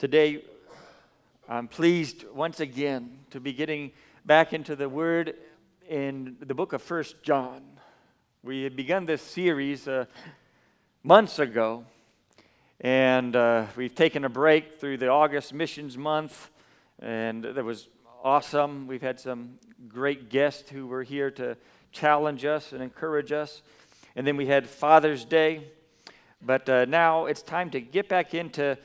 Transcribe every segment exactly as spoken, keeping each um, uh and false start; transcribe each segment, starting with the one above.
Today, I'm pleased once again to be getting back into the Word in the book of First John. We had begun this series uh, months ago, and uh, we've taken a break through the August Missions Month, and that was awesome. We've had some great guests who were here to challenge us and encourage us, and then we had Father's Day, but uh, now it's time to get back into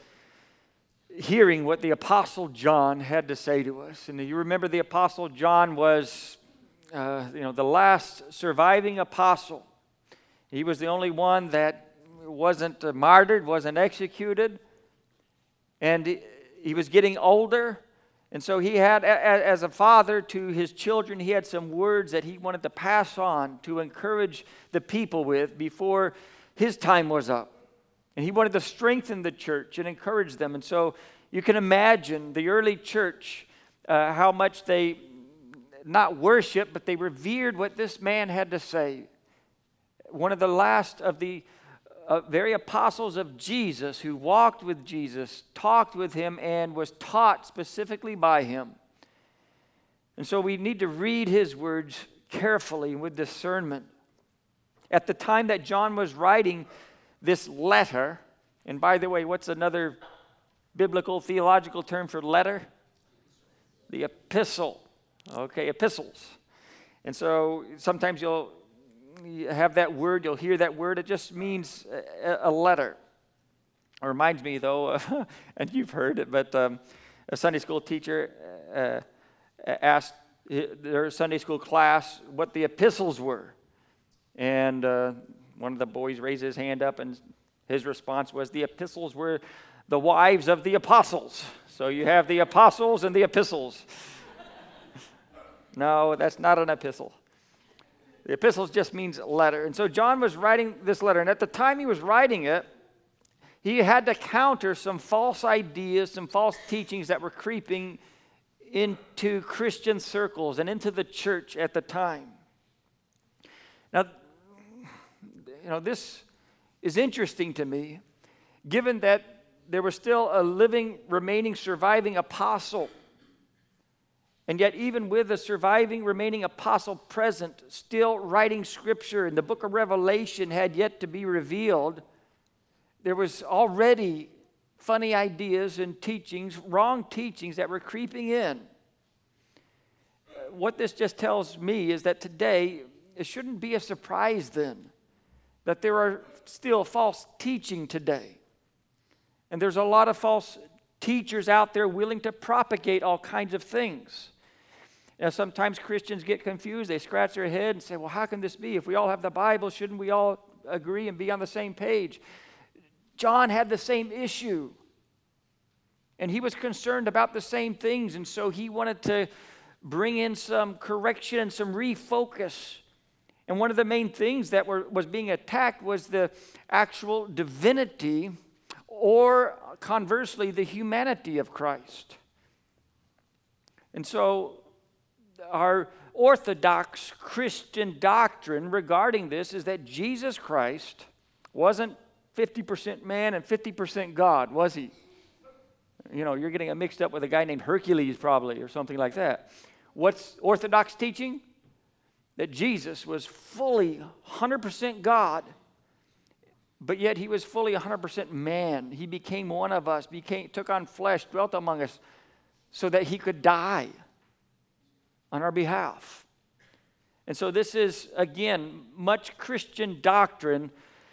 hearing what the Apostle John had to say to us. And you remember the Apostle John was, uh, you know, the last surviving apostle. He was the only one that wasn't uh, martyred, wasn't executed, and he, he was getting older. And so he had, a, as a father to his children, he had some words that he wanted to pass on to encourage the people with before his time was up. And he wanted to strengthen the church and encourage them. And so you can imagine the early church, uh, how much they not worshiped, but they revered what this man had to say. One of the last of the uh, very apostles of Jesus who walked with Jesus, talked with him, and was taught specifically by him. And so we need to read his words carefully with discernment. At the time that John was writing this letter, and by the way, what's another biblical theological term for letter? The epistle. Okay, epistles. And so sometimes you'll have that word, you'll hear that word, it just means a, a letter. It reminds me though, uh, and you've heard it, but um, a Sunday school teacher uh, asked their Sunday school class what the epistles were. And uh, one of the boys raised his hand up, and his response was, the epistles were the wives of the apostles. So you have the apostles and the epistles. No, that's not an epistle. The epistles just means letter. And so John was writing this letter, and at the time he was writing it, he had to counter some false ideas, some false teachings that were creeping into Christian circles and into the church at the time. Now, you know, this is interesting to me, given that there was still a living, remaining, surviving apostle. And yet, even with the surviving, remaining apostle present, still writing scripture, and the book of Revelation had yet to be revealed, there was already funny ideas and teachings, wrong teachings that were creeping in. What this just tells me is that today, it shouldn't be a surprise then that there are still false teaching today. And there's a lot of false teachers out there willing to propagate all kinds of things. Now, sometimes Christians get confused. They scratch their head and say, well, how can this be? If we all have the Bible, shouldn't we all agree and be on the same page? John had the same issue. And he was concerned about the same things. And so he wanted to bring in some correction and some refocus. And one of the main things that were, was being attacked was the actual divinity, or conversely, the humanity of Christ. And so our Orthodox Christian doctrine regarding this is that Jesus Christ wasn't fifty percent man and fifty percent God, was he? You know, you're getting it mixed up with a guy named Hercules probably, or something like that. What's Orthodox teaching? That Jesus was fully one hundred percent God, but yet he was fully one hundred percent man. He became one of us, became, took on flesh, dwelt among us, so that he could die on our behalf. And so this is, again, much Christian doctrine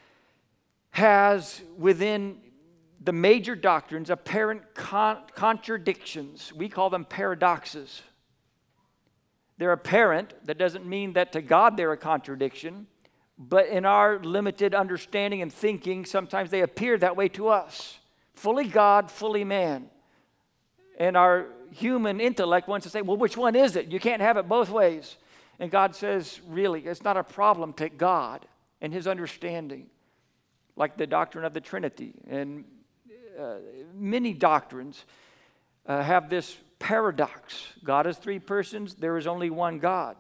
has within the major doctrines apparent con- contradictions. We call them paradoxes. They're apparent. That doesn't mean that to God they're a contradiction. But in our limited understanding and thinking, sometimes they appear that way to us. Fully God, fully man. And our human intellect wants to say, well, which one is it? You can't have it both ways. And God says, really, it's not a problem to God and his understanding. Like the doctrine of the Trinity. And uh, many doctrines uh, have this paradox. God is three persons. There is only one God.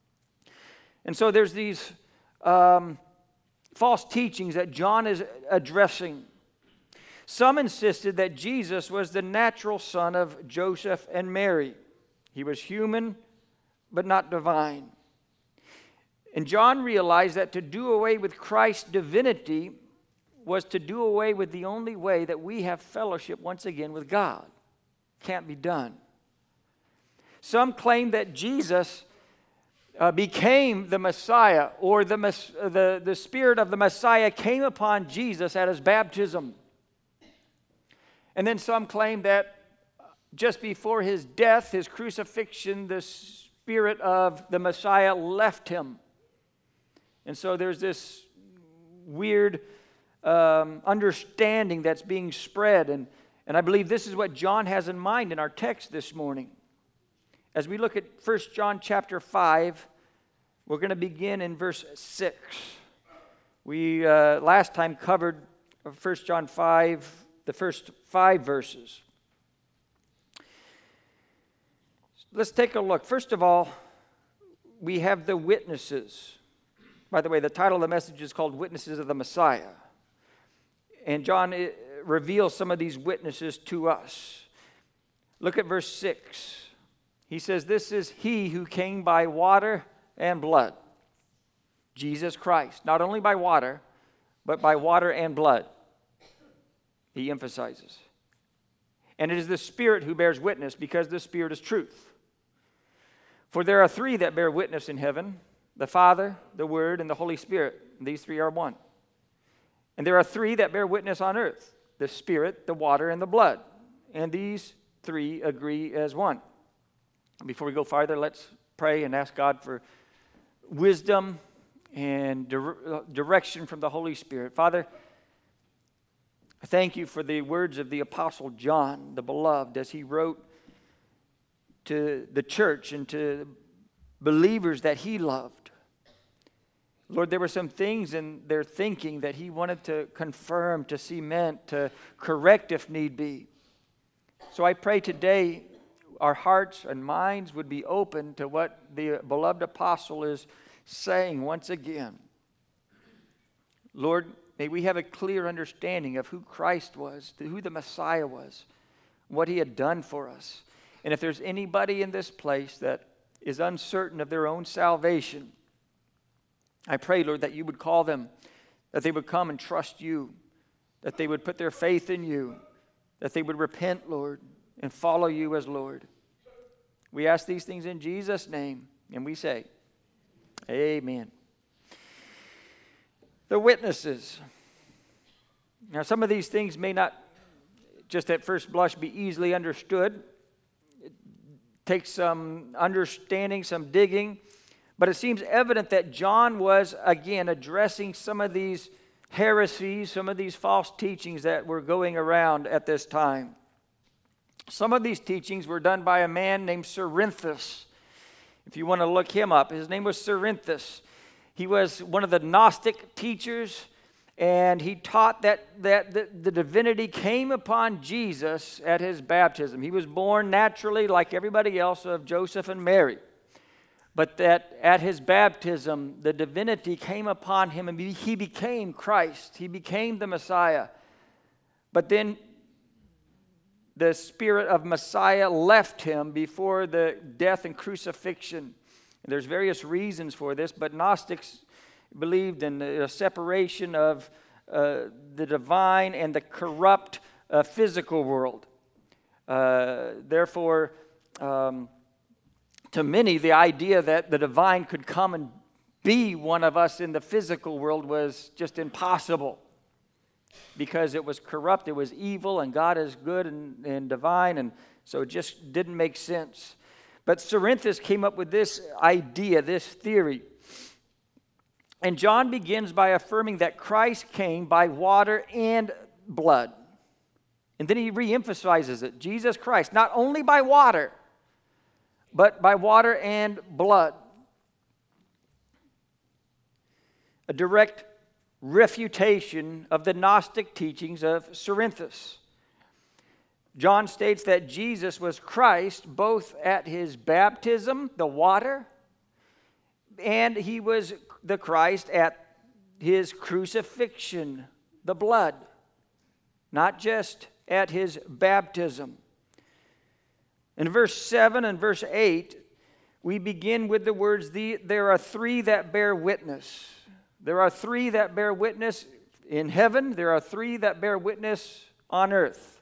And so there's these um, false teachings that John is addressing. Some insisted that Jesus was the natural son of Joseph and Mary. He was human, but not divine. And John realized that to do away with Christ's divinity was to do away with the only way that we have fellowship once again with God. Can't be done. Some claim that Jesus uh, became the Messiah, or the, the, the Spirit of the Messiah came upon Jesus at his baptism. And then some claim that just before his death, his crucifixion, the Spirit of the Messiah left him. And so there's this weird um, understanding that's being spread. And, and I believe this is what John has in mind in our text this morning. As we look at First John chapter five, we're going to begin in verse six. We uh, last time covered First John five, the first five verses. Let's take a look. First of all, we have the witnesses. By the way, the title of the message is called Witnesses of the Messiah. And John reveals some of these witnesses to us. Look at verse six. He says, "This is he who came by water and blood." Jesus Christ. Not only by water, but by water and blood. He emphasizes. And it is the Spirit who bears witness, because the Spirit is truth. For there are three that bear witness in heaven: the Father, the Word, and the Holy Spirit. And these three are one. And there are three that bear witness on earth: the Spirit, the water, and the blood. And these three agree as one. Before we go farther, let's pray and ask God for wisdom and dire- direction from the Holy Spirit. Father, I thank you for the words of the Apostle John, the beloved, as he wrote to the church and to believers that he loved. Lord, there were some things in their thinking that he wanted to confirm, to cement, to correct if need be. So I pray today our hearts and minds would be open to what the beloved apostle is saying once again. Lord, may we have a clear understanding of who Christ was, who the Messiah was, what he had done for us. And if there's anybody in this place that is uncertain of their own salvation, I pray, Lord, that you would call them, that they would come and trust you, that they would put their faith in you, that they would repent, Lord, and follow you as Lord. We ask these things in Jesus' name, and we say, amen. The witnesses. Now, some of these things may not just at first blush be easily understood. It takes some understanding, some digging. But it seems evident that John was, again, addressing some of these heresies, some of these false teachings that were going around at this time. Some of these teachings were done by a man named Cerinthus. If you want to look him up, his name was Cerinthus. He was one of the Gnostic teachers, and he taught that, that the, the divinity came upon Jesus at his baptism. He was born naturally, like everybody else, of Joseph and Mary. But that at his baptism, the divinity came upon him, and he became Christ. He became the Messiah. But then the spirit of Messiah left him before the death and crucifixion. And there's various reasons for this, but Gnostics believed in the separation of uh, the divine and the corrupt uh, physical world. Uh, therefore, um, to many, the idea that the divine could come and be one of us in the physical world was just impossible, because it was corrupt, it was evil, and God is good and, and divine, and so it just didn't make sense. But Cerinthus came up with this idea, this theory. And John begins by affirming that Christ came by water and blood. And then he reemphasizes it. Jesus Christ, not only by water, but by water and blood. A direct refutation of the Gnostic teachings of Cerinthus. John states that Jesus was Christ both at his baptism, the water, and he was the Christ at his crucifixion, the blood. not just at his baptism. In verse seven and verse eight, we begin with the words, the, there are three that bear witness. There are three that bear witness in heaven. There are three that bear witness on earth.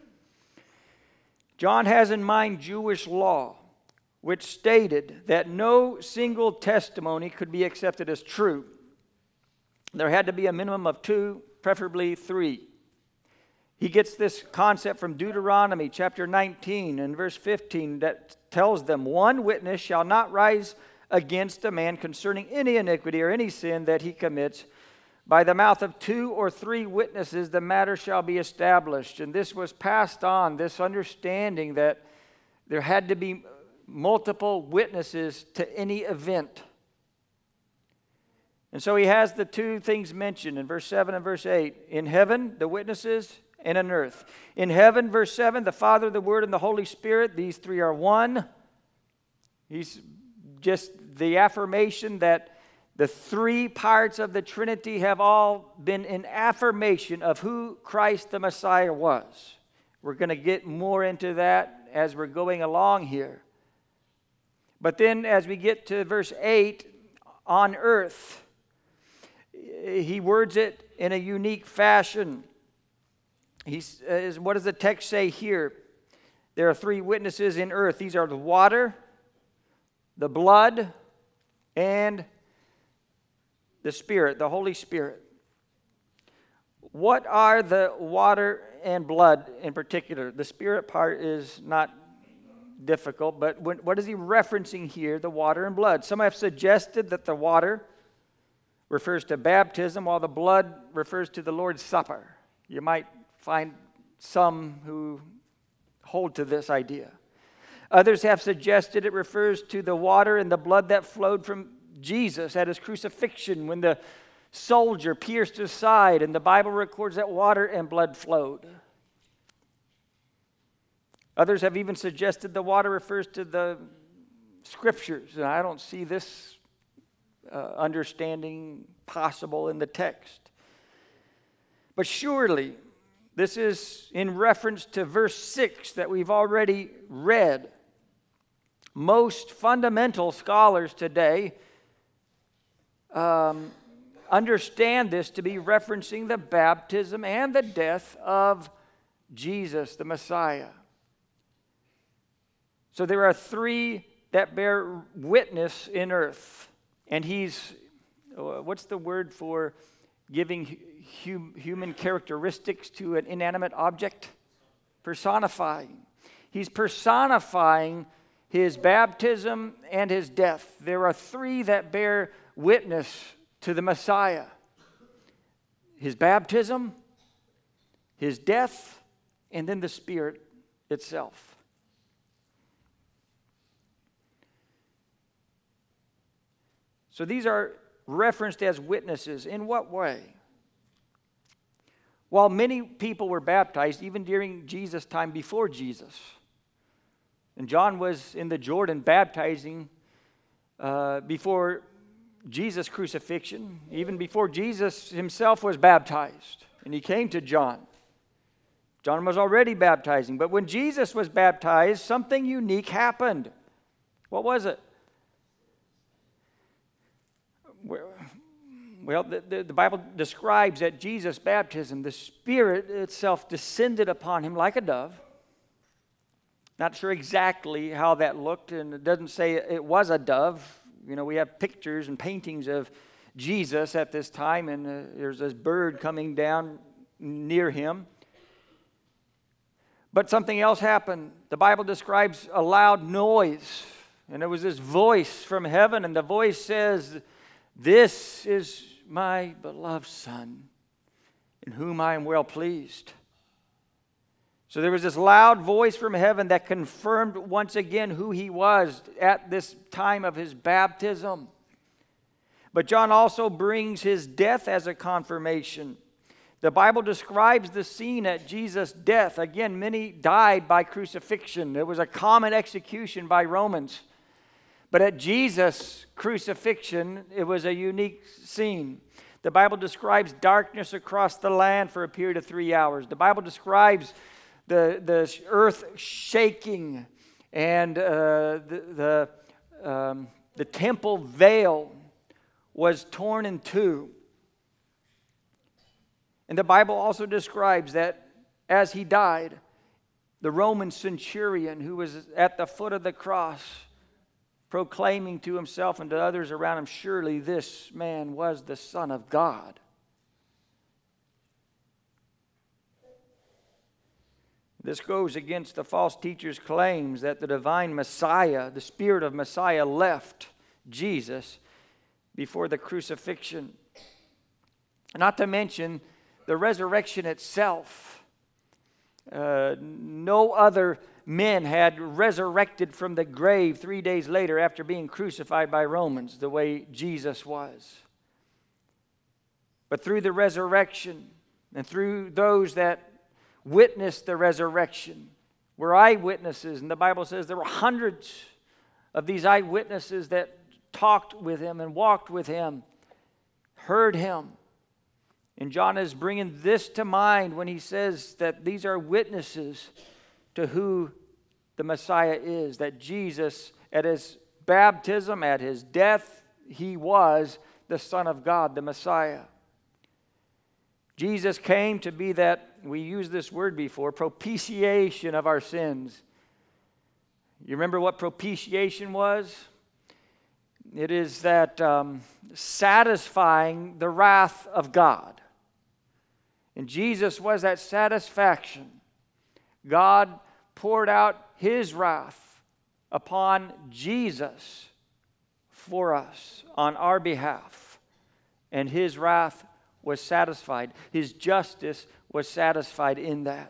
John has in mind Jewish law, which stated that no single testimony could be accepted as true. There had to be a minimum of two, preferably three. He gets this concept from Deuteronomy chapter nineteen and verse fifteen that tells them, one witness shall not rise against a man concerning any iniquity or any sin that he commits. By the mouth of two or three witnesses the matter shall be established. And this was passed on, this understanding that there had to be multiple witnesses to any event. And so he has the two things mentioned in verse seven and verse eight. In heaven, the witnesses, and on earth. In heaven, verse seven, the Father, the Word, and the Holy Spirit, these three are one. He's just the affirmation that the three parts of the Trinity have all been an affirmation of who Christ the Messiah was. We're going to get more into that as we're going along here. But then as we get to verse eight, on earth, he words it in a unique fashion. He says, what does the text say here? There are three witnesses in earth. These are the water, the blood, and the Spirit, the Holy Spirit. What are the water and blood in particular? The Spirit part is not difficult, but when, what is he referencing here, the water and blood? Some have suggested that the water refers to baptism, while the blood refers to the Lord's Supper. You might find some who hold to this idea. Others have suggested it refers to the water and the blood that flowed from Jesus at his crucifixion when the soldier pierced his side, and the Bible records that water and blood flowed. Others have even suggested the water refers to the Scriptures, and I don't see this uh, understanding possible in the text. But surely, this is in reference to verse six that we've already read. Most fundamental scholars today um, understand this to be referencing the baptism and the death of Jesus, the Messiah. So there are three that bear witness in earth. And he's, what's the word for giving hum, human characteristics to an inanimate object? Personifying. He's personifying his baptism and his death. There are three that bear witness to the Messiah: his baptism, his death, and then the Spirit itself. So these are referenced as witnesses. In what way? While many people were baptized, even during Jesus' time before Jesus, and John was in the Jordan baptizing uh, before Jesus' crucifixion, even before Jesus himself was baptized, and he came to John. John was already baptizing, but when Jesus was baptized, something unique happened. What was it? Well, the, the, the Bible describes at Jesus' baptism, the Spirit itself descended upon him like a dove. Not sure exactly how that looked, and it doesn't say it was a dove. You know, we have pictures and paintings of Jesus at this time, and uh, there's this bird coming down near him. But something else happened. The Bible describes a loud noise, and there was this voice from heaven, and the voice says, "This is my beloved Son, in whom I am well pleased." So there was this loud voice from heaven that confirmed once again who he was at this time of his baptism. But John also brings his death as a confirmation. The Bible describes the scene at Jesus' death. Again, many died by crucifixion. It was a common execution by Romans. But at Jesus' crucifixion, it was a unique scene. The Bible describes darkness across the land for a period of three hours. The Bible describes the, the earth shaking and uh, the, the, um, the temple veil was torn in two. And the Bible also describes that as he died, the Roman centurion who was at the foot of the cross proclaiming to himself and to others around him, surely this man was the Son of God. This goes against the false teacher's claims that the divine Messiah, the Spirit of Messiah, left Jesus before the crucifixion. Not to mention the resurrection itself. Uh, no other men had resurrected from the grave three days later after being crucified by Romans the way Jesus was. But through the resurrection and through those that witnessed the resurrection were eyewitnesses, and the Bible says there were hundreds of these eyewitnesses that talked with him and walked with him, heard him. And John is bringing this to mind when he says that these are witnesses to who the Messiah is, that Jesus, at his baptism, at his death, he was the Son of God, the Messiah. Jesus came to be that, we used this word before, propitiation of our sins. You remember what propitiation was? It is that um, satisfying the wrath of God. And Jesus was that satisfaction. God poured out his wrath upon Jesus for us on our behalf. And his wrath was satisfied. His justice was satisfied in that.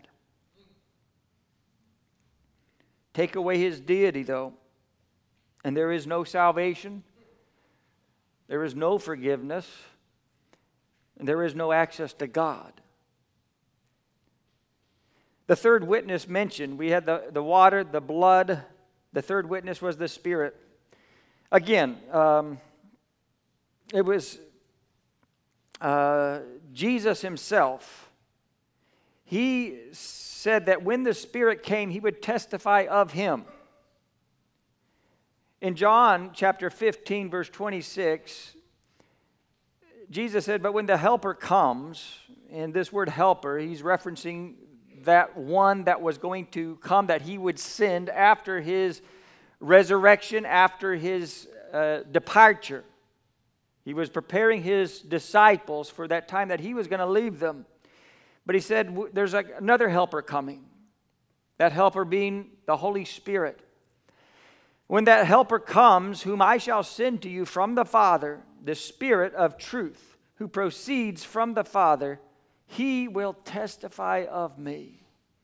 Take away his deity, though, and there is no salvation, there is no forgiveness, and there is no access to God. The third witness mentioned, we had the, the water, the blood. The third witness was the Spirit. Again, um, it was uh, Jesus himself. He said that when the Spirit came, he would testify of him. In John chapter fifteen, verse twenty-six, Jesus said, but when the Helper comes, and this word helper, he's referencing that one that was going to come, that he would send after his resurrection, after his uh, departure. He was preparing his disciples for that time that he was going to leave them. But he said, there's like another helper coming. That helper being the Holy Spirit. When that helper comes, whom I shall send to you from the Father, the Spirit of truth, who proceeds from the Father, he will testify of me.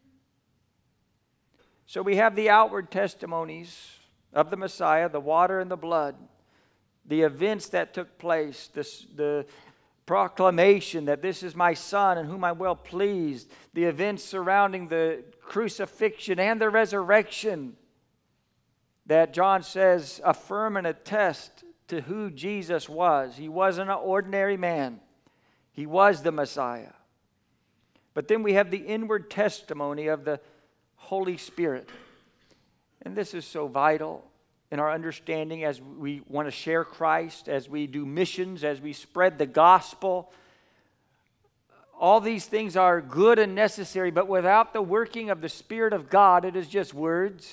So we have the outward testimonies of the Messiah, the water and the blood, the events that took place, this, the proclamation that this is my Son in whom I'm well pleased, the events surrounding the crucifixion and the resurrection that John says affirm and attest to who Jesus was. He wasn't an ordinary man. He was the Messiah. But then we have the inward testimony of the Holy Spirit. And this is so vital in our understanding as we want to share Christ, as we do missions, as we spread the gospel. All these things are good and necessary, but without the working of the Spirit of God, it is just words.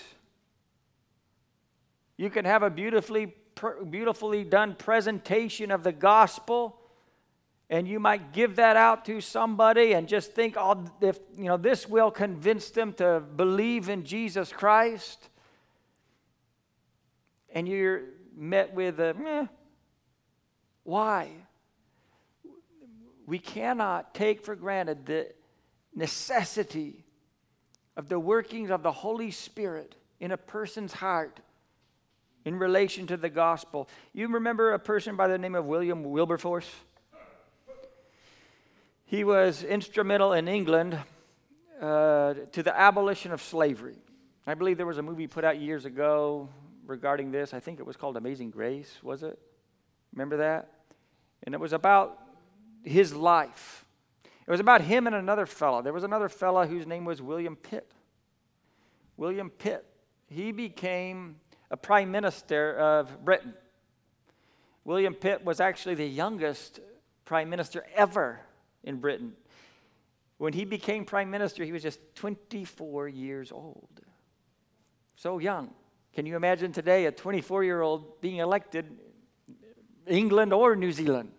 You can have a beautifully, beautifully done presentation of the gospel, and you might give that out to somebody and just think, oh, if you know, this will convince them to believe in Jesus Christ. And you're met with a, eh. Why? We cannot take for granted the necessity of the workings of the Holy Spirit in a person's heart in relation to the gospel. You remember a person by the name of William Wilberforce? He was instrumental in England uh, to the abolition of slavery. I believe there was a movie put out years ago regarding this. I think it was called Amazing Grace, was it? Remember that? And it was about his life. It was about him and another fellow. There was another fellow whose name was William Pitt. William Pitt. He became a prime minister of Britain. William Pitt was actually the youngest prime minister ever in Britain. When he became prime minister, he was just twenty-four years old. So young. Can you imagine today a twenty-four-year-old being elected, England or New Zealand?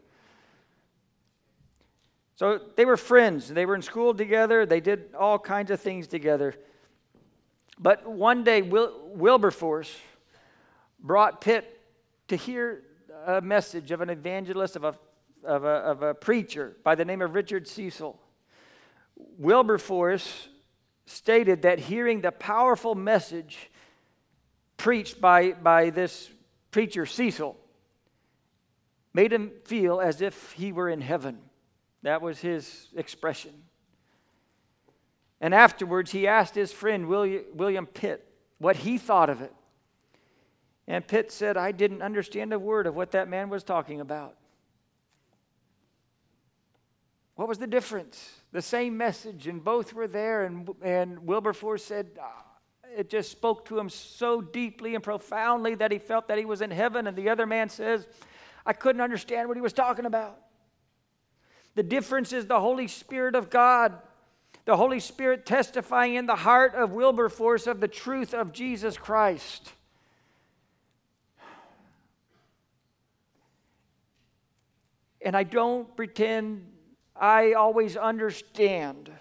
So they were friends. They were in school together. They did all kinds of things together. But one day, Wil- Wilberforce brought Pitt to hear a message of an evangelist, of a, of a, of a preacher by the name of Richard Cecil. Wilberforce stated that hearing the powerful message preached by, by this preacher, Cecil, made him feel as if he were in heaven. That was his expression. And afterwards, he asked his friend, William, William Pitt, what he thought of it. And Pitt said, I didn't understand a word of what that man was talking about. What was the difference? The same message, and both were there, and, and Wilberforce said, ah, it just spoke to him so deeply and profoundly that he felt that he was in heaven, and the other man says, I couldn't understand what he was talking about. The difference is the Holy Spirit of God, the Holy Spirit testifying in the heart of Wilberforce of the truth of Jesus Christ. And I don't pretend I always understand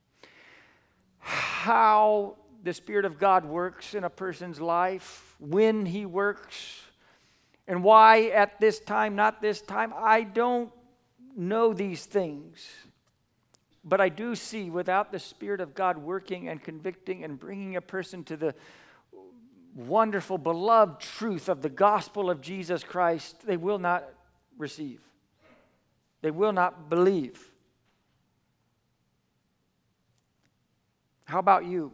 how the Spirit of God works in a person's life, when He works, and why at this time, not this time. I don't know these things. But I do see without the Spirit of God working and convicting and bringing a person to the wonderful, beloved truth of the gospel of Jesus Christ, they will not receive. They will not believe. How about you?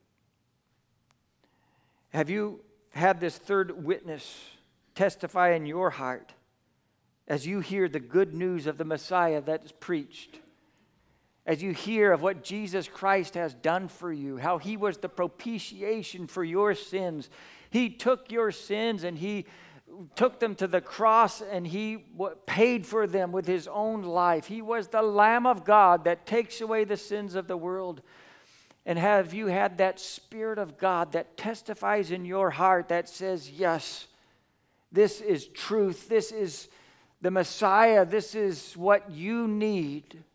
Have you had this third witness testify in your heart as you hear the good news of the Messiah that is preached? As you hear of what Jesus Christ has done for you, how He was the propitiation for your sins. He took your sins and He took them to the cross, and He paid for them with His own life. He was the Lamb of God that takes away the sins of the world. And have you had that Spirit of God that testifies in your heart that says, yes, this is truth. This is the Messiah. This is what you need.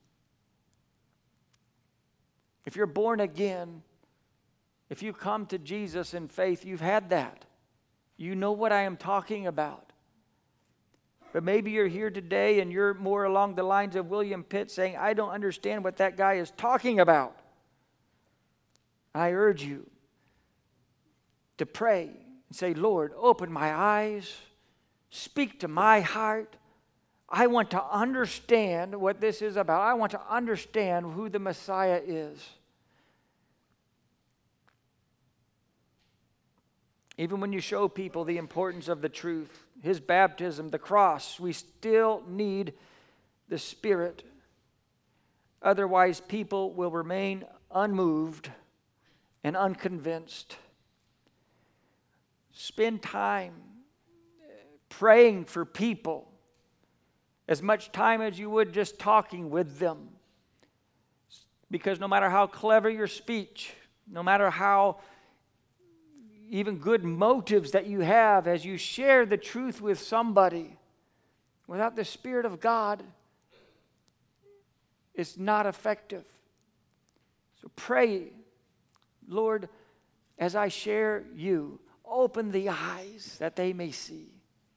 If you're born again, if you come to Jesus in faith, you've had that. You know what I am talking about. But maybe you're here today and you're more along the lines of William Pitt saying, I don't understand what that guy is talking about. I urge you to pray and say, Lord, open my eyes, speak to my heart. I want to understand what this is about. I want to understand who the Messiah is. Even when you show people the importance of the truth, His baptism, the cross, we still need the Spirit. Otherwise, people will remain unmoved and unconvinced. Spend time praying for people, as much time as you would just talking with them. Because no matter how clever your speech, no matter how even good motives that you have as you share the truth with somebody, without the Spirit of God, it's not effective. So pray, Lord, as I share you, open the eyes that they may see.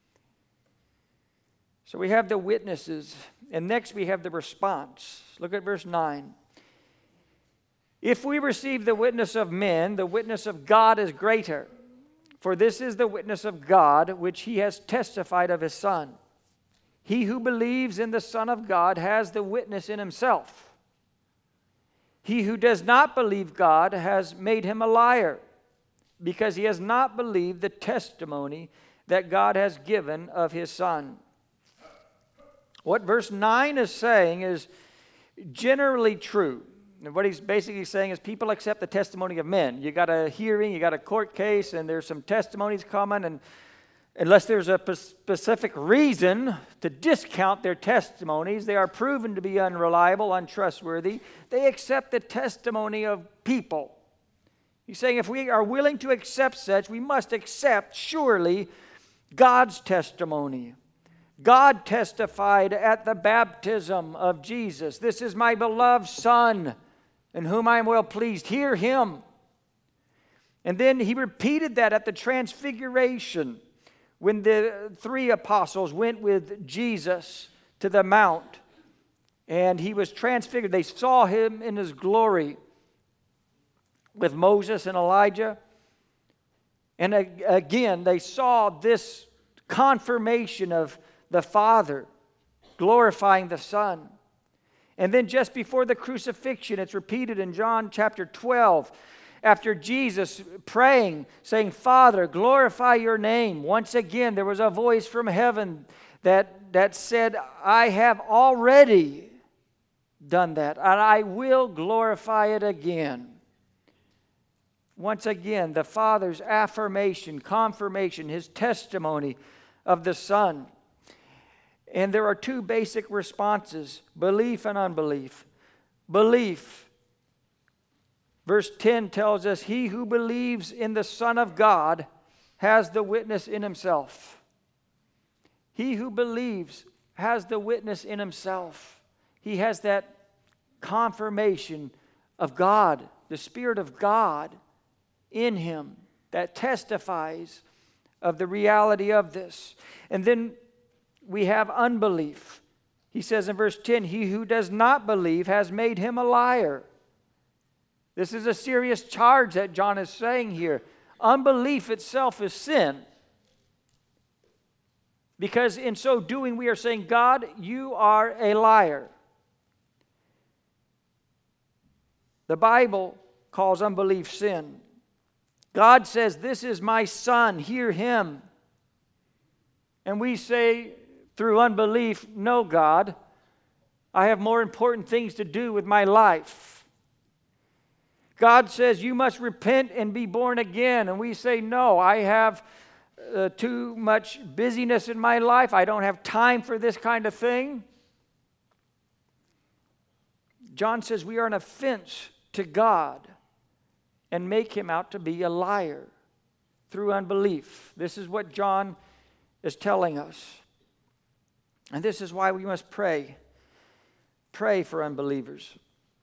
So we have the witnesses, and next we have the response. Look at verse nine. If we receive the witness of men, the witness of God is greater. For this is the witness of God, which He has testified of His Son. He who believes in the Son of God has the witness in himself. He who does not believe God has made him a liar, because he has not believed the testimony that God has given of His Son. What verse nine is saying is generally true. And what he's basically saying is people accept the testimony of men. You got a hearing, you got a court case, and there's some testimonies coming, and unless there's a specific reason to discount their testimonies, they are proven to be unreliable, untrustworthy. They accept the testimony of people. He's saying if we are willing to accept such, we must accept, surely, God's testimony. God testified at the baptism of Jesus, "This is my beloved Son, in whom I am well pleased. Hear him." And then he repeated that at the transfiguration, when the three apostles went with Jesus to the mount and he was transfigured. They saw him in his glory with Moses and Elijah. And again, they saw this confirmation of the Father glorifying the Son. And then just before the crucifixion, it's repeated in John chapter twelve, after Jesus praying, saying, "Father, glorify your name." Once again, there was a voice from heaven that, that said, "I have already done that, and I will glorify it again." Once again, the Father's affirmation, confirmation, his testimony of the Son. And there are two basic responses, belief and unbelief. Belief. Verse ten tells us, "He who believes in the Son of God has the witness in himself." He who believes has the witness in himself. He has that confirmation of God, the Spirit of God in him that testifies of the reality of this. And then we have unbelief. He says in verse ten, "He who does not believe has made him a liar." This is a serious charge that John is saying here. Unbelief itself is sin. Because in so doing, we are saying, "God, you are a liar." The Bible calls unbelief sin. God says, "This is my Son, hear him." And we say through unbelief, "No, God, I have more important things to do with my life." God says, "You must repent and be born again." And we say, "No, I have uh, too much busyness in my life. I don't have time for this kind of thing." John says we are an offense to God and make him out to be a liar through unbelief. This is what John is telling us. And this is why we must pray. Pray for unbelievers.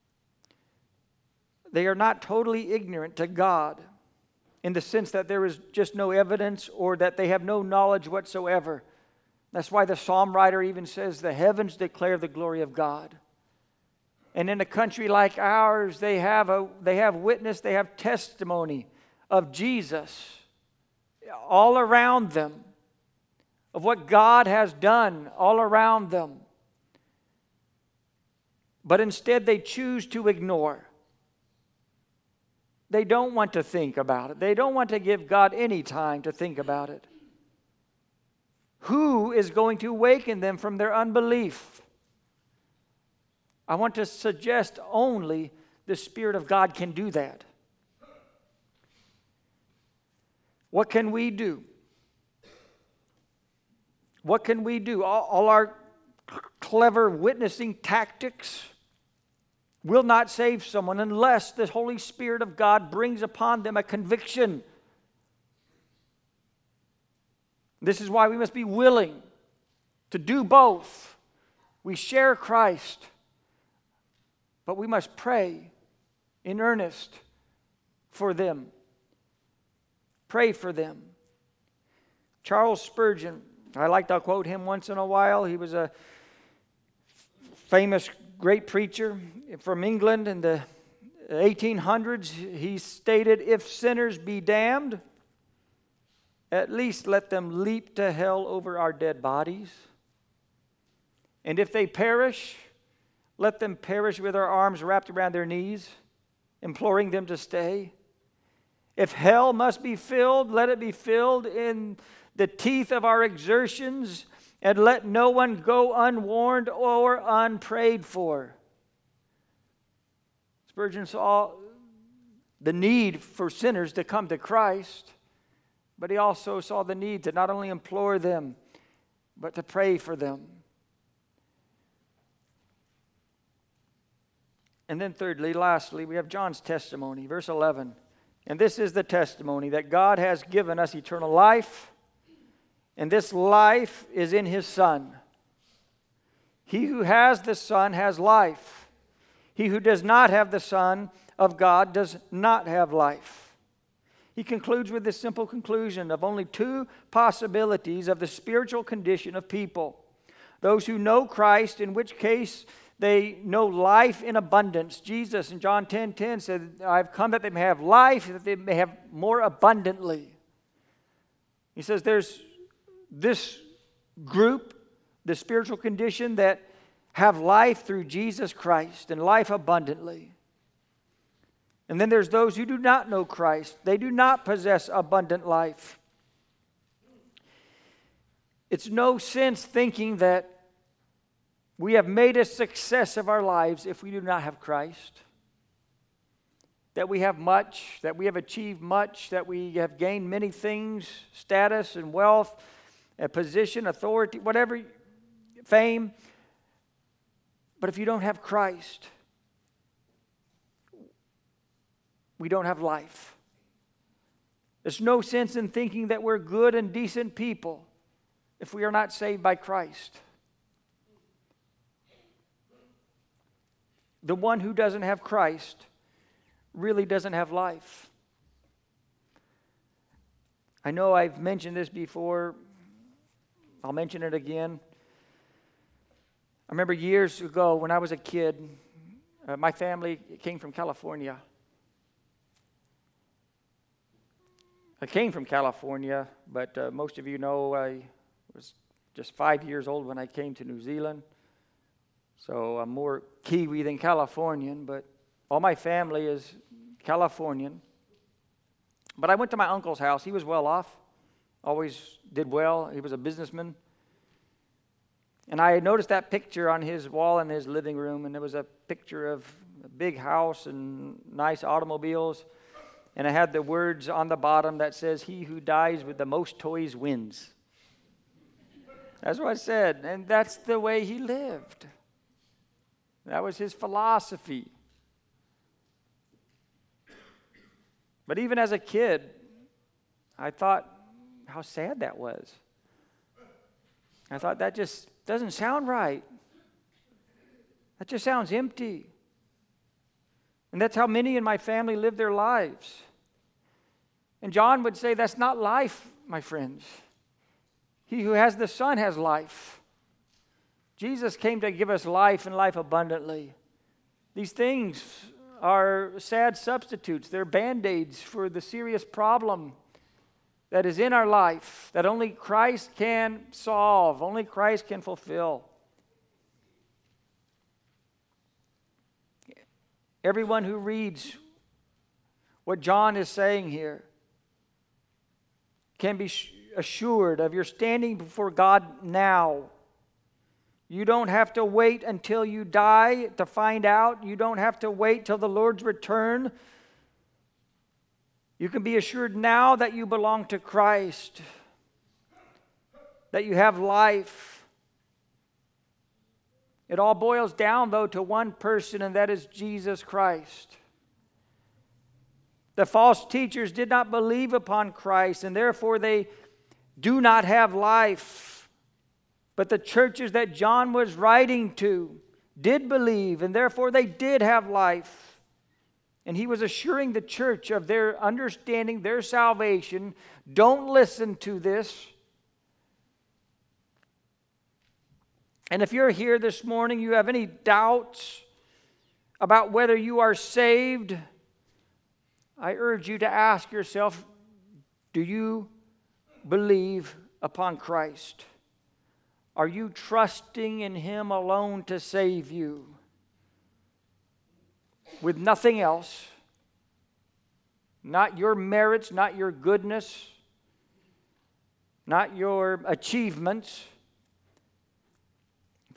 They are not totally ignorant to God in the sense that there is just no evidence or that they have no knowledge whatsoever. That's why the psalm writer even says, "The heavens declare the glory of God." And in a country like ours, they have a they have witness, they have testimony of Jesus all around them, of what God has done all around them. But instead they choose to ignore. They don't want to think about it. They don't want to give God any time to think about it. Who is going to awaken them from their unbelief? I want to suggest only the Spirit of God can do that. What can we do? What can we do? All, all our clever witnessing tactics will not save someone unless the Holy Spirit of God brings upon them a conviction. This is why we must be willing to do both. We share Christ, but we must pray in earnest for them. Pray for them. Charles Spurgeon, I like to quote him once in a while. He was a famous great preacher from England in the eighteen hundreds. He stated, "If sinners be damned, at least let them leap to hell over our dead bodies. And if they perish, let them perish with our arms wrapped around their knees, imploring them to stay. If hell must be filled, let it be filled in the teeth of our exertions, and let no one go unwarned or unprayed for. Spurgeon saw the need for sinners to come to Christ, but he also saw the need to not only implore them, but to pray for them. And then thirdly, lastly, we have John's testimony, verse eleven. And this is the testimony, that God has given us eternal life, and this life is in His Son. He who has the Son has life. He who does not have the Son of God does not have life. He concludes with this simple conclusion of only two possibilities of the spiritual condition of people. Those who know Christ, in which case they know life in abundance. Jesus in John ten ten said, I've come that they may have life, that they may have more abundantly. He says there's this group, the spiritual condition, that have life through Jesus Christ and life abundantly. And then there's those who do not know Christ. They do not possess abundant life. It's no sense thinking that we have made a success of our lives if we do not have Christ. That we have much, that we have achieved much, that we have gained many things, status and wealth, a position, authority, whatever, fame. But if you don't have Christ, we don't have life. There's no sense in thinking that we're good and decent people if we are not saved by Christ. The one who doesn't have Christ really doesn't have life. I know I've mentioned this before. I'll mention it again. I remember years ago when I was a kid, uh, my family came from California. I came from California, but uh, most of you know I was just five years old when I came to New Zealand. So I'm more Kiwi than Californian, but all my family is Californian. But I went to my uncle's house. He was well off, always did well. He was a businessman. And I noticed that picture on his wall in his living room, and there was a picture of a big house and nice automobiles. And it had the words on the bottom that says, "He who dies with the most toys wins." That's what it said, and that's the way he lived. That was his philosophy. But even as a kid, I thought how sad that was. I thought that just doesn't sound right. That just sounds empty. And that's how many in my family live their lives. And John would say that's not life, my friends. He who has the Son has life. Jesus came to give us life and life abundantly. These things are sad substitutes. They're band-aids for the serious problem that is in our life that only Christ can solve, only Christ can fulfill. Everyone who reads what John is saying here can be assured of your standing before God now. You don't have to wait until you die to find out. You don't have to wait till the Lord's return. You can be assured now that you belong to Christ, that you have life. It all boils down, though, to one person, and that is Jesus Christ. The false teachers did not believe upon Christ, and therefore they do not have life. But the churches that John was writing to did believe, and therefore they did have life. And he was assuring the church of their understanding, their salvation. Don't listen to this. And if you're here this morning, you have any doubts about whether you are saved, I urge you to ask yourself, do you believe upon Christ? Are you trusting in Him alone to save you? With nothing else, not your merits, not your goodness, not your achievements,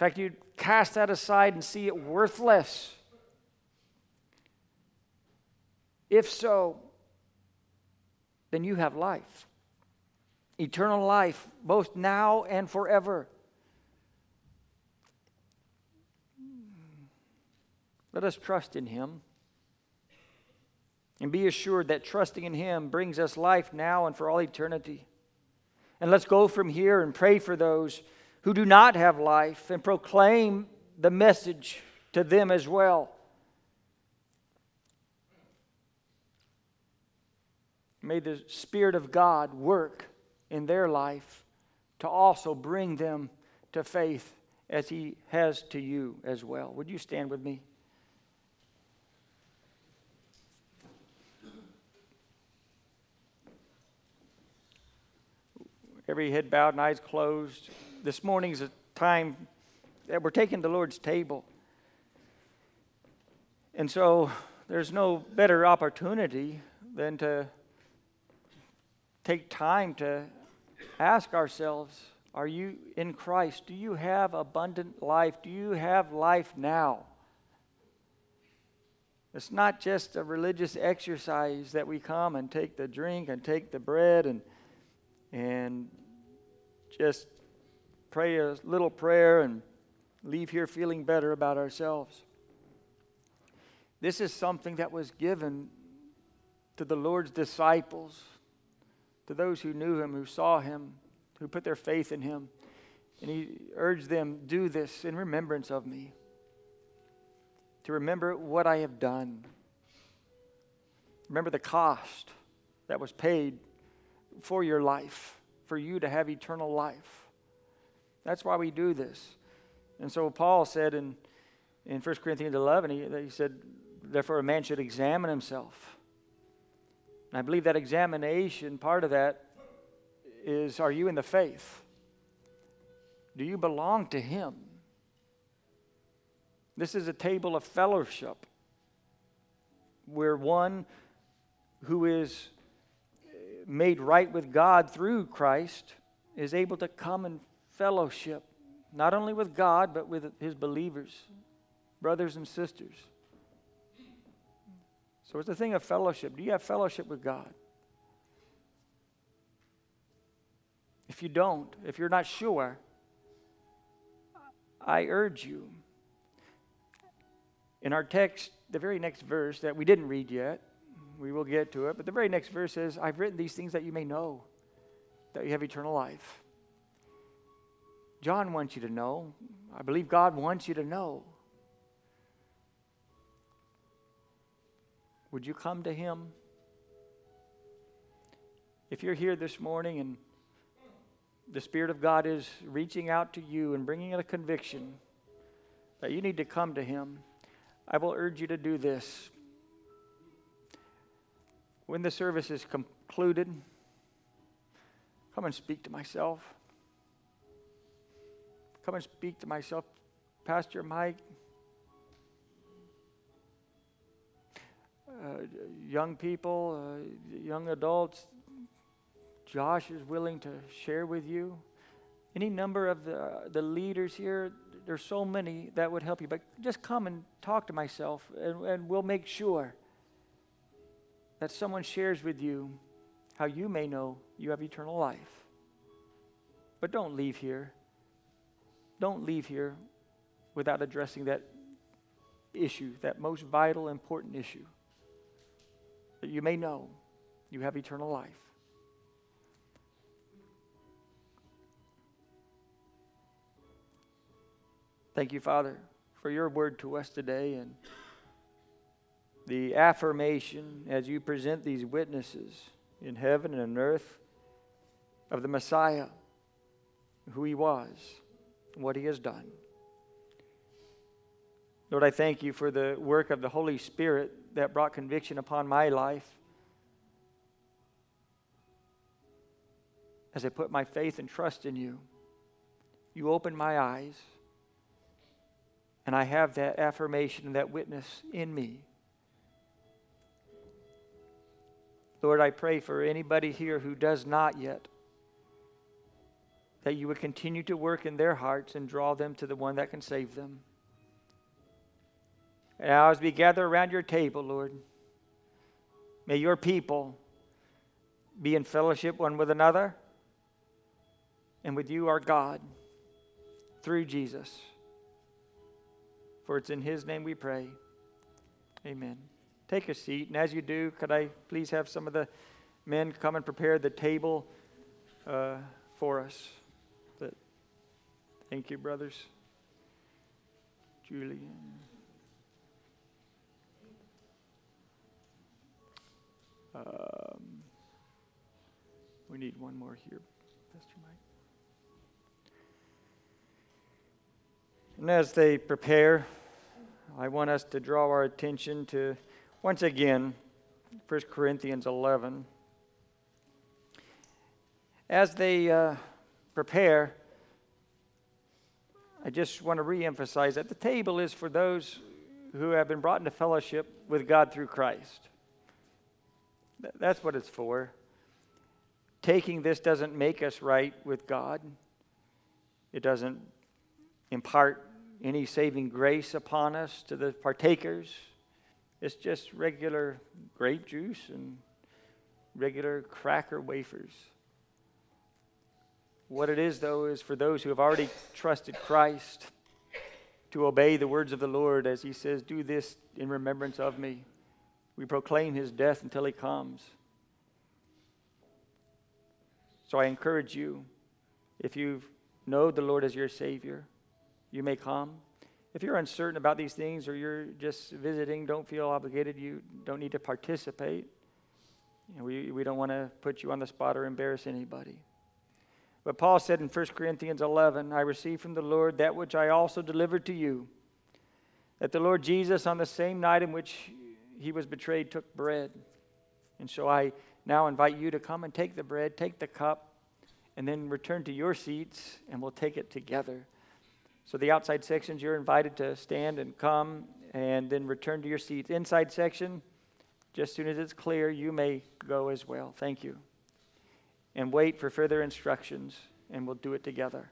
fact, you'd cast that aside and see it worthless. If so, then you have life. Eternal life, both now and forever. Let us trust in Him and be assured that trusting in Him brings us life now and for all eternity. And let's go from here and pray for those who do not have life and proclaim the message to them as well. May the Spirit of God work in their life to also bring them to faith as He has to you as well. Would you stand with me? Every head bowed and eyes closed. This morning's a time that we're taking the Lord's table. And so there's no better opportunity than to take time to ask ourselves, are you in Christ? Do you have abundant life? Do you have life now? It's not just a religious exercise that we come and take the drink and take the bread and and just pray a little prayer and leave here feeling better about ourselves. This is something that was given to the Lord's disciples, to those who knew Him, who saw Him, who put their faith in Him. And He urged them, do this in remembrance of me, to remember what I have done. Remember the cost that was paid for your life, for you to have eternal life. That's why we do this. And so Paul said in, in First Corinthians eleven, he, he said, therefore a man should examine himself. And I believe that examination, part of that is, are you in the faith? Do you belong to Him? This is a table of fellowship where one who is made right with God through Christ is able to come and fellowship, not only with God, but with His believers, brothers and sisters. So it's a thing of fellowship. Do you have fellowship with God? If you don't, if you're not sure, I urge you. In our text, the very next verse that we didn't read yet, we will get to it, but the very next verse says, I've written these things that you may know, that you have eternal life. John wants you to know. I believe God wants you to know. Would you come to Him? If you're here this morning and the Spirit of God is reaching out to you and bringing a conviction that you need to come to Him, I will urge you to do this. When the service is concluded, come and speak to myself. Come and speak to myself, Pastor Mike. Uh, young people, uh, young adults, Josh is willing to share with you. Any number of the, uh, the leaders here, there's so many that would help you. But just come and talk to myself, and, and we'll make sure that someone shares with you how you may know you have eternal life. But don't leave here. Don't leave here without addressing that issue, that most vital, important issue. That you may know you have eternal life. Thank you, Father, for your word to us today and the affirmation as you present these witnesses in heaven and on earth of the Messiah, who He was, and what He has done. Lord, I thank you for the work of the Holy Spirit that brought conviction upon my life as I put my faith and trust in you. You opened my eyes, and I have that affirmation and that witness in me. Lord, I pray for anybody here who does not yet that you would continue to work in their hearts and draw them to the one that can save them. And now as we gather around your table, Lord, may your people be in fellowship one with another and with you, our God, through Jesus. For it's in his name we pray. Amen. Take a seat, and as you do, could I please have some of the men come and prepare the table uh, for us? That, thank you, brothers. Julian. Um, we need one more here, Pastor Mike. And as they prepare, I want us to draw our attention to, once again, First Corinthians eleven. As they uh, prepare, I just want to reemphasize that the table is for those who have been brought into fellowship with God through Christ. That's what it's for. Taking this doesn't make us right with God. It doesn't impart any saving grace upon us to the partakers. It's just regular grape juice and regular cracker wafers. What it is, though, is for those who have already trusted Christ to obey the words of the Lord as he says, do this in remembrance of me. We proclaim his death until he comes. So I encourage you, if you know the Lord as your Savior, you may come. If you're uncertain about these things or you're just visiting, don't feel obligated. You don't need to participate. You know, we, we don't want to put you on the spot or embarrass anybody. But Paul said in First Corinthians eleven, I received from the Lord that which I also delivered to you, that the Lord Jesus on the same night in which he was betrayed took bread. And so I now invite you to come and take the bread, take the cup, and then return to your seats, and we'll take it together. So the outside sections, you're invited to stand and come, and then return to your seats. Inside section, just as soon as it's clear, you may go as well. Thank you. And wait for further instructions, and we'll do it together.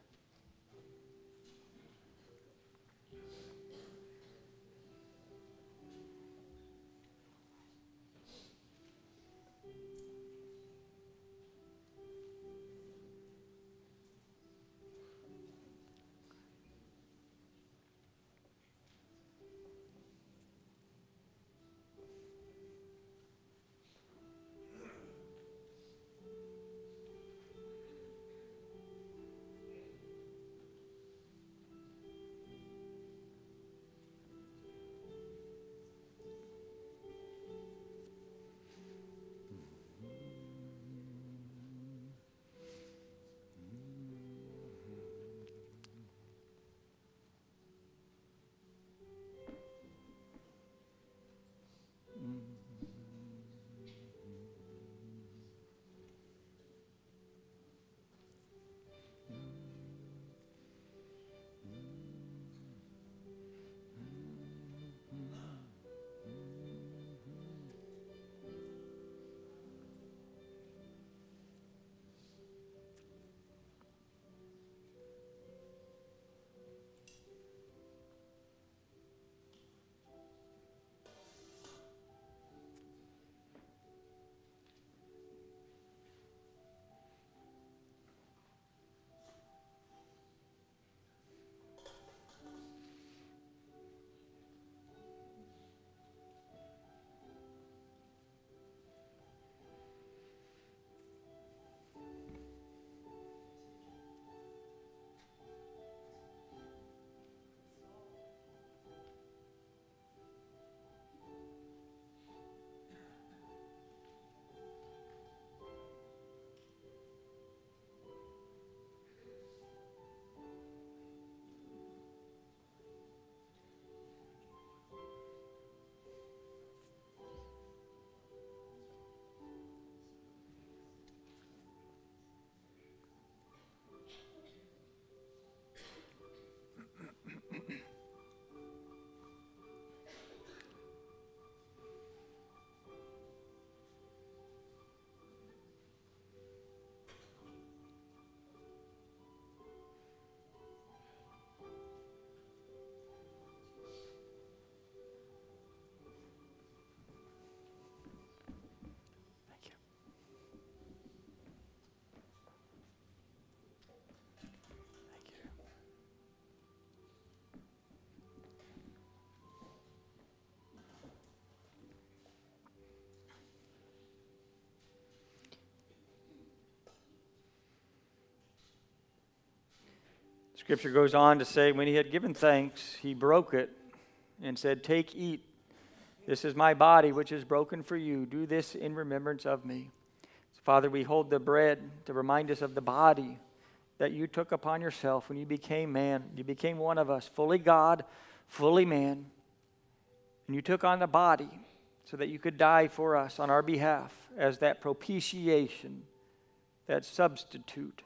Scripture goes on to say, when he had given thanks, he broke it and said, "Take, eat. This is my body, which is broken for you. Do this in remembrance of me." So, Father, we hold the bread to remind us of the body that you took upon yourself when you became man. You became one of us, fully God, fully man. And you took on the body so that you could die for us on our behalf as that propitiation, that substitute.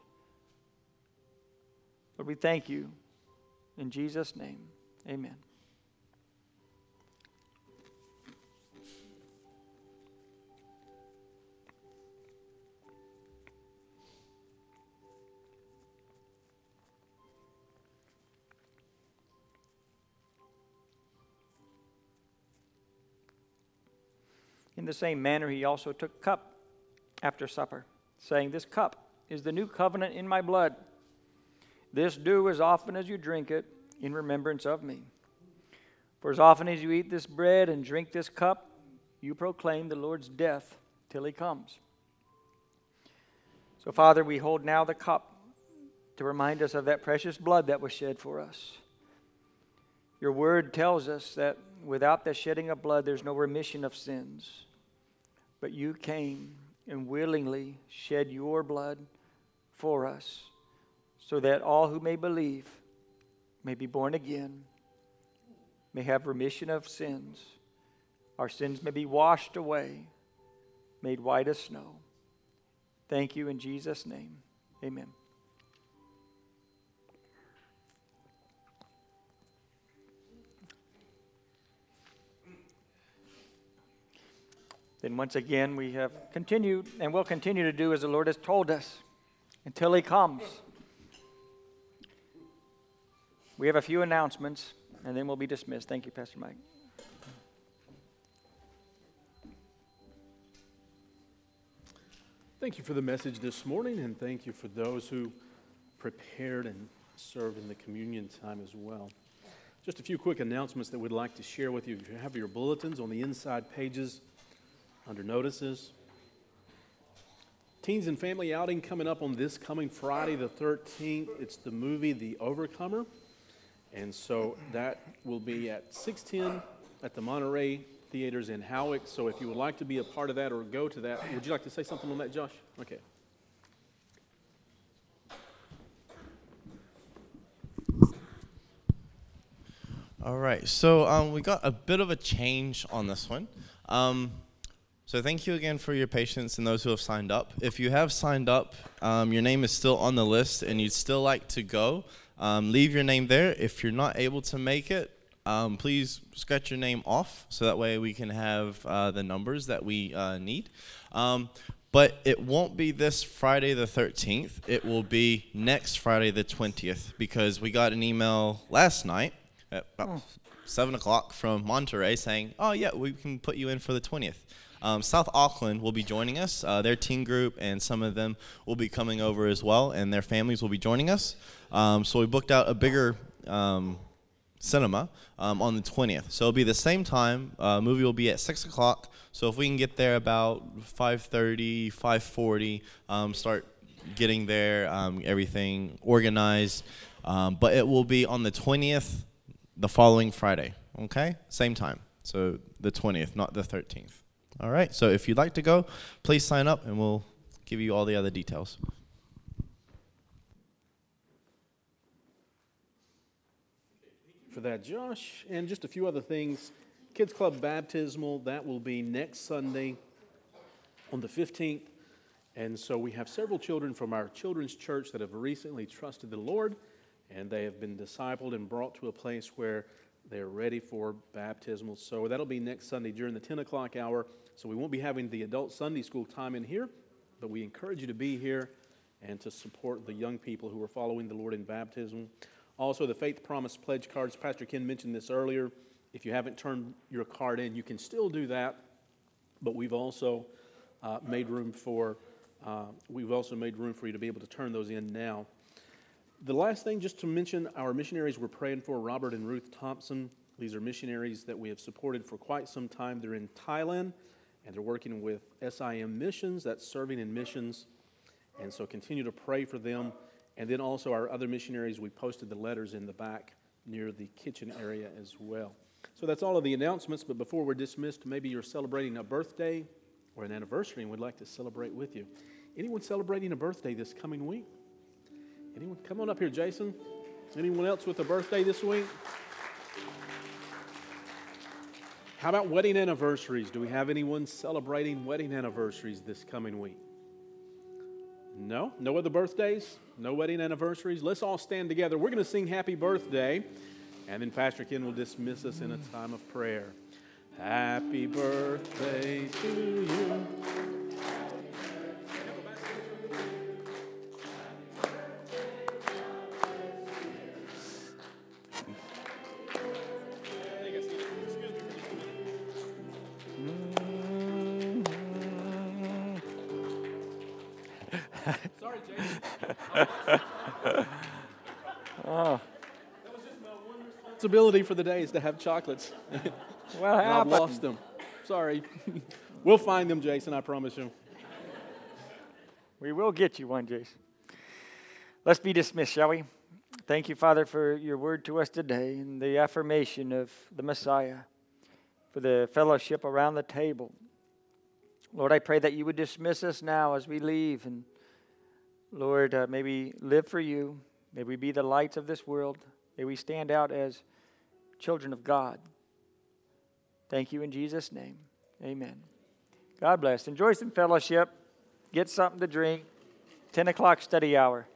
Lord, we thank you. In Jesus' name, amen. In the same manner, he also took cup after supper, saying, "This cup is the new covenant in my blood. This do as often as you drink it in remembrance of me. For as often as you eat this bread and drink this cup, you proclaim the Lord's death till he comes." So, Father, we hold now the cup to remind us of that precious blood that was shed for us. Your word tells us that without the shedding of blood, there's no remission of sins. But you came and willingly shed your blood for us so that all who may believe may be born again, may have remission of sins. Our sins may be washed away, made white as snow. Thank you in Jesus' name. Amen. Then once again, we have continued and will continue to do as the Lord has told us until he comes. We have a few announcements, and then we'll be dismissed. Thank you, Pastor Mike. Thank you for the message this morning, and thank you for those who prepared and served in the communion time as well. Just a few quick announcements that we'd like to share with you. If you have your bulletins on the inside pages, under notices. Teens and family outing coming up on this coming Friday the thirteenth. It's the movie The Overcomer. And so that will be at six ten at the Monterey Theaters in Howick. So if you would like to be a part of that or go to that, would you like to say something on that, Josh? Okay. All right, so um, we got a bit of a change on this one. Um, So thank you again for your patience and those who have signed up. If you have signed up, um, your name is still on the list and you'd still like to go, um, leave your name there. If you're not able to make it, um, please scratch your name off so that way we can have uh, the numbers that we uh, need. Um, but it won't be this Friday the thirteenth. It will be next Friday the twentieth because we got an email last night at about seven o'clock from Monterey saying, oh yeah, we can put you in for the twentieth. Um, South Auckland will be joining us. Uh, their teen group and some of them will be coming over as well, and their families will be joining us. Um, so we booked out a bigger um, cinema um, on the twentieth. So it'll be the same time. Uh, movie will be at six o'clock. So if we can get there about five thirty, five forty, um, start getting there, um, everything organized. Um, but it will be on the twentieth, the following Friday. Okay? Same time. So the twentieth, not the thirteenth. All right, so if you'd like to go, please sign up and we'll give you all the other details. For that, Josh, and just a few other things. Kids Club Baptismal, that will be next Sunday on the fifteenth. And so we have several children from our children's church that have recently trusted the Lord, and they have been discipled and brought to a place where they're ready for baptismal. So that'll be next Sunday during the ten o'clock hour. So we won't be having the adult Sunday school time in here, but we encourage you to be here and to support the young people who are following the Lord in baptism. Also, the Faith Promise Pledge cards. Pastor Ken mentioned this earlier. If you haven't turned your card in, you can still do that. But we've also uh, made room for uh, we've also made room for you to be able to turn those in now. The last thing, just to mention, our missionaries we're praying for, Robert and Ruth Thompson. These are missionaries that we have supported for quite some time. They're in Thailand, and they're working with S I M Missions, that's serving in missions. And so continue to pray for them And then also our other missionaries, we posted the letters in the back near the kitchen area as well. So that's all of the announcements, but before we're dismissed, maybe you're celebrating a birthday or an anniversary and would like to celebrate with you. Anyone celebrating a birthday this coming week? Anyone? Come on up here, Jason. Anyone else with a birthday this week? How about wedding anniversaries? Do we have anyone celebrating wedding anniversaries this coming week? No? No other birthdays? No wedding anniversaries? Let's all stand together. We're going to sing Happy Birthday, and then Pastor Ken will dismiss us in a time of prayer. Happy birthday to you. Sorry, Jason. Oh, Responsibility for the day is to have chocolates. what And I've happened? lost them. Sorry. We'll find them, Jason, I promise you. We will get you one, Jason. Let's be dismissed, shall we? Thank you, Father, for your word to us today and the affirmation of the Messiah, for the fellowship around the table. Lord, I pray that you would dismiss us now as we leave, and Lord, uh, may we live for you. May we be the lights of this world. May we stand out as children of God. Thank you in Jesus' name. Amen. God bless. Enjoy some fellowship. Get something to drink. ten o'clock study hour.